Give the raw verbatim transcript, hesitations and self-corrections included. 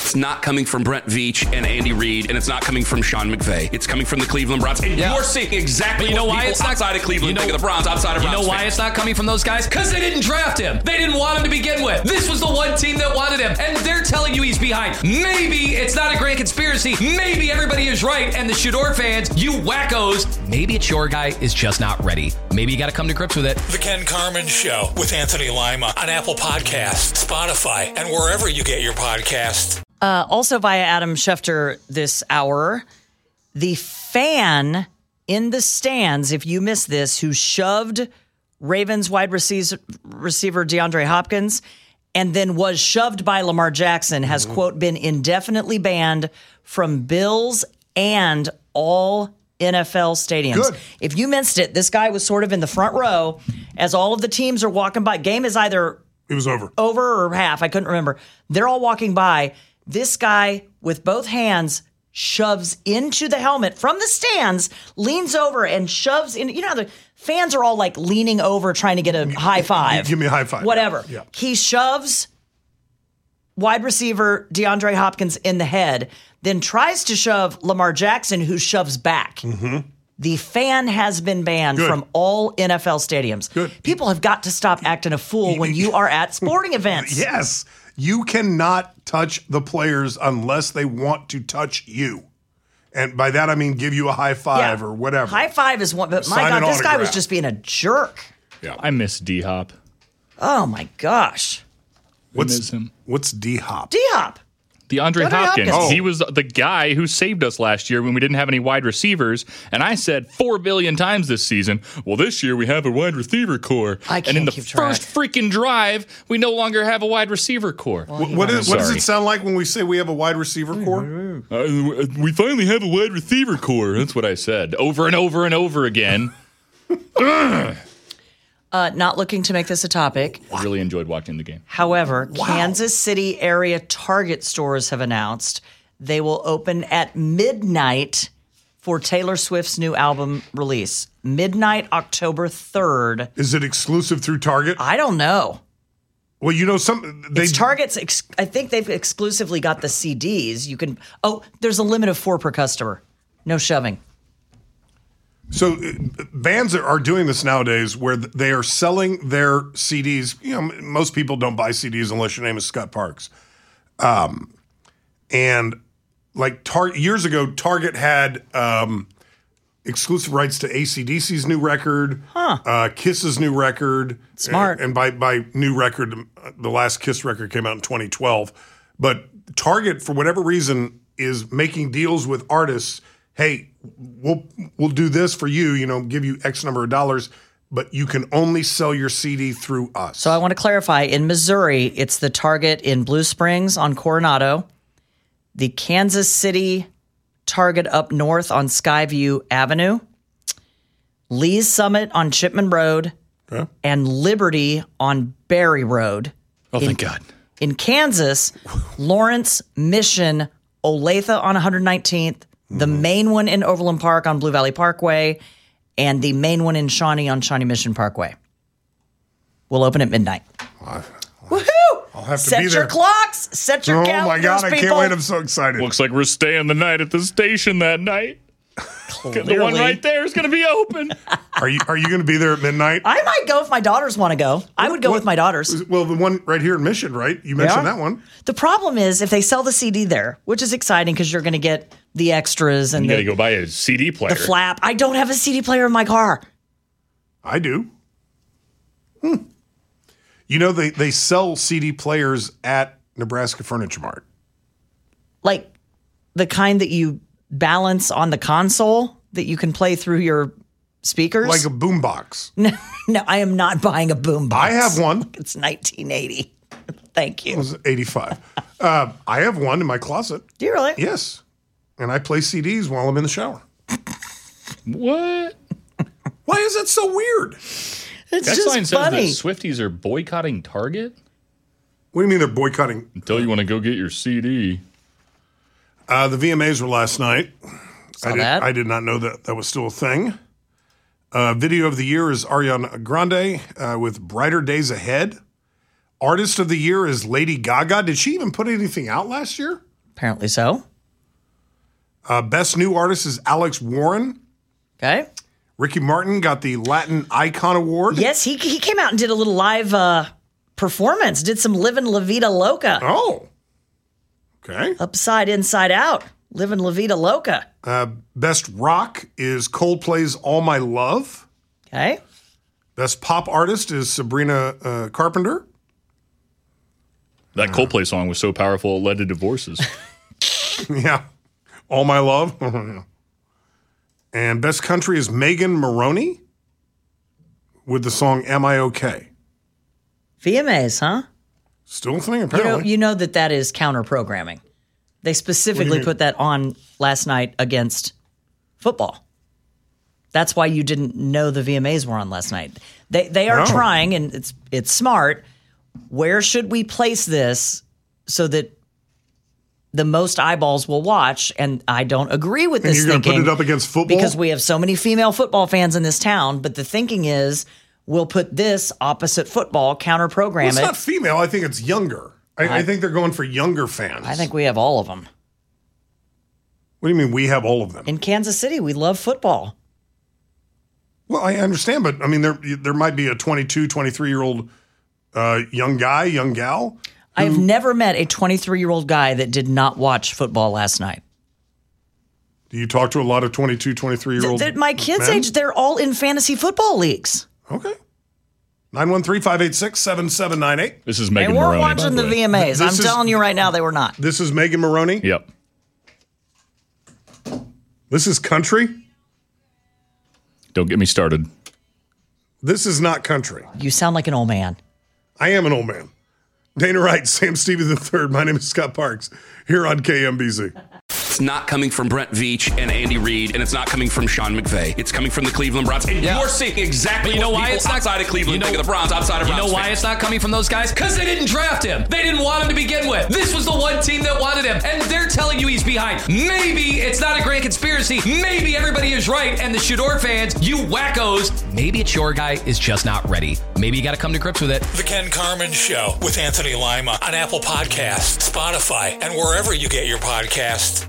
it's not coming from Brent Veach and Andy Reid, and it's not coming from Sean McVay. It's coming from the Cleveland Browns. And yeah. you're seeing exactly but you know what why people it's not, outside of Cleveland you know, think of the Browns, outside of You Browns know why fans. it's not coming from those guys? Because they didn't draft him. They didn't want him to begin with. This was the one team that wanted him, and they're telling you he's behind. Maybe it's not a grand conspiracy. Maybe everybody is right, and the Shador fans, you wackos, maybe it's your guy is just not ready. Maybe you got to come to grips with it. The Ken Carman Show with Anthony Lima on Apple Podcasts, Spotify, and wherever you get your podcasts. Uh, also via Adam Schefter this hour, the fan in the stands, if you missed this, who shoved Ravens wide receiver, receiver DeAndre Hopkins and then was shoved by Lamar Jackson has, mm-hmm. quote, been indefinitely banned from Bills and all N F L stadiums. Good. If you missed it, this guy was sort of in the front row as all of the teams are walking by. Game is either it was over, over or half. I couldn't remember. They're all walking by. This guy with both hands shoves into the helmet from the stands, leans over and shoves in. You know how the fans are all like leaning over trying to get a high five. Give me a high five. Whatever. Yeah. He shoves wide receiver DeAndre Hopkins in the head, then tries to shove Lamar Jackson, who shoves back. Mm-hmm. The fan has been banned Good. from all N F L stadiums. Good. People have got to stop acting a fool when you are at sporting events. Yes. You cannot touch the players unless they want to touch you. And by that, I mean give you a high five Yeah. or whatever. High five is one, but my Sign God, an this guy was autograph. just being a jerk. Yeah. I miss D-Hop. Oh, my gosh. What's, miss him. what's D-Hop? D-Hop. DeAndre DeAndre Hopkins. Hopkins. He was the guy who saved us last year when we didn't have any wide receivers. And I said four billion times this season, well, this year we have a wide receiver core. I can't and in the keep track. first freaking drive, we no longer have a wide receiver core. Well, What, what, is, what does sorry. it sound like when we say we have a wide receiver core? Uh, we finally have a wide receiver core. That's what I said over and over and over again. Uh, not looking to make this a topic. I really enjoyed watching the game. However, wow. Kansas City area Target stores have announced they will open at midnight for Taylor Swift's new album release. Midnight, October third. Is it exclusive through Target? I don't know. Well, you know, some they It's Target's. Ex- I think they've exclusively got the C Ds. You can. Oh, there's a limit of four per customer. No shoving. So uh, bands are, are doing this nowadays where th- they are selling their C Ds. You know, m- most people don't buy C Ds unless your name is Scott Parks. Um, and like tar- years ago, Target had um, exclusive rights to A C D C's new record, huh. uh, Kiss's new record. Smart. And, and by, by new record, the last Kiss record came out in twenty twelve. But Target, for whatever reason, is making deals with artists. Hey, we'll we'll do this for you, you know, give you X number of dollars, but you can only sell your C D through us. So I want to clarify, in Missouri, it's the Target in Blue Springs on Coronado, the Kansas City Target up north on Skyview Avenue, Lee's Summit on Chipman Road, Okay. and Liberty on Berry Road. Oh, in, thank God. In Kansas, Lawrence, Mission, Olathe on one hundred nineteenth, the main one in Overland Park on Blue Valley Parkway, and the main one in Shawnee on Shawnee Mission Parkway. We'll open at midnight. I, Woohoo! I'll have to set be there. your clocks. Set your Oh calendars, my God, I people. can't wait. I'm so excited. Looks like we're staying the night at the station that night. Clearly. The one right there is going to be open. Are you are you going to be there at midnight? I might go if my daughters want to go. I would go What- with my daughters. Well, the one right here in Mission, right? You mentioned Yeah. that one. The problem is if they sell the C D there, which is exciting because you're going to get the extras and You got to the, go buy a C D player. the flap. I don't have a C D player in my car. I do. Hmm. You know, they, they sell C D players at Nebraska Furniture Mart. Like the kind that you balance on the console that you can play through your speakers. Like a boombox. no, no, I am not buying a boombox. I have one. It's nineteen eighty. Thank It you. was eighty-five. uh, I have one in my closet. Do you really? Yes. And I play C Ds while I'm in the shower. What? Why is that so weird? It's That just sign says that funny. Swifties are boycotting Target? What do you mean they're boycotting? Until you want to go get your C D. Uh, the V M As were last night. Saw I did, that. I did not know that that was still a thing. Uh, video of the year is Ariana Grande uh, with Brighter Days Ahead. Artist of the year is Lady Gaga. Did she even put anything out last year? Apparently so. Uh, best new artist is Alex Warren. Okay. Ricky Martin got the Latin Icon Award. Yes, he he came out and did a little live uh, performance. Did some Livin' La Vida Loca. Oh. Okay. Upside, inside out. Livin' La Vida Loca. Uh, best rock is Coldplay's All My Love. Okay. Best pop artist is Sabrina uh, Carpenter. That Coldplay song was so powerful it led to divorces. Yeah. All My Love. And best country is Megan Maroney with the song Am I Okay? V M As, huh? Still a thing, You know, apparently. you know that that is counter-programming. They specifically mean? put that on last night against football. That's why you didn't know the V M As were on last night. They they are Oh. trying, and it's it's smart. Where should we place this so that the most eyeballs will watch? And I don't agree with And this you're going to thinking. put it up against football? Because we have so many female football fans in this town. But the thinking is we'll put this opposite football, counter-program Well, it's it. not female. I think it's younger. I, I, I think they're going for younger fans. I think we have all of them. What do you mean we have all of them? In Kansas City, we love football. Well, I understand, but I mean, there there might be a twenty-two, twenty-three-year-old uh, young guy, young gal. I've never met a twenty-three-year-old guy that did not watch football last night. Do you talk to a lot of twenty-two, twenty-three-year-old Th- my kids' men? age, they're all in fantasy football leagues. Okay. nine one three, five eight six, seven seven nine eight. This is They Megan weren't Maroney. by watching the way. V M As. This I'm is- telling you right now, they were not. This is Megan Maroney. Yep. This is country. Don't get me started. This is not country. You sound like an old man. I am an old man. Dana Wright, Sam Stevie the third. My name is Scott Parks here on K M B Z. It's not coming from Brent Veach and Andy Reid, and it's not coming from Sean McVay. It's coming from the Cleveland Browns. And Yeah. you're seeing exactly But you know what why people it's not- outside of Cleveland you know- think of the Browns, outside of You Browns know why fans. it's not coming from those guys? Because they didn't draft him. They didn't want him to begin with. This was the one team that wanted him, and they're telling you he's behind. Maybe it's not a grand conspiracy. Maybe everybody is right, and the Shador fans, you wackos, maybe it's your guy is just not ready. Maybe you got to come to grips with it. The Ken Carmen Show with Anthony Lima on Apple Podcasts, Spotify, and wherever you get your podcasts.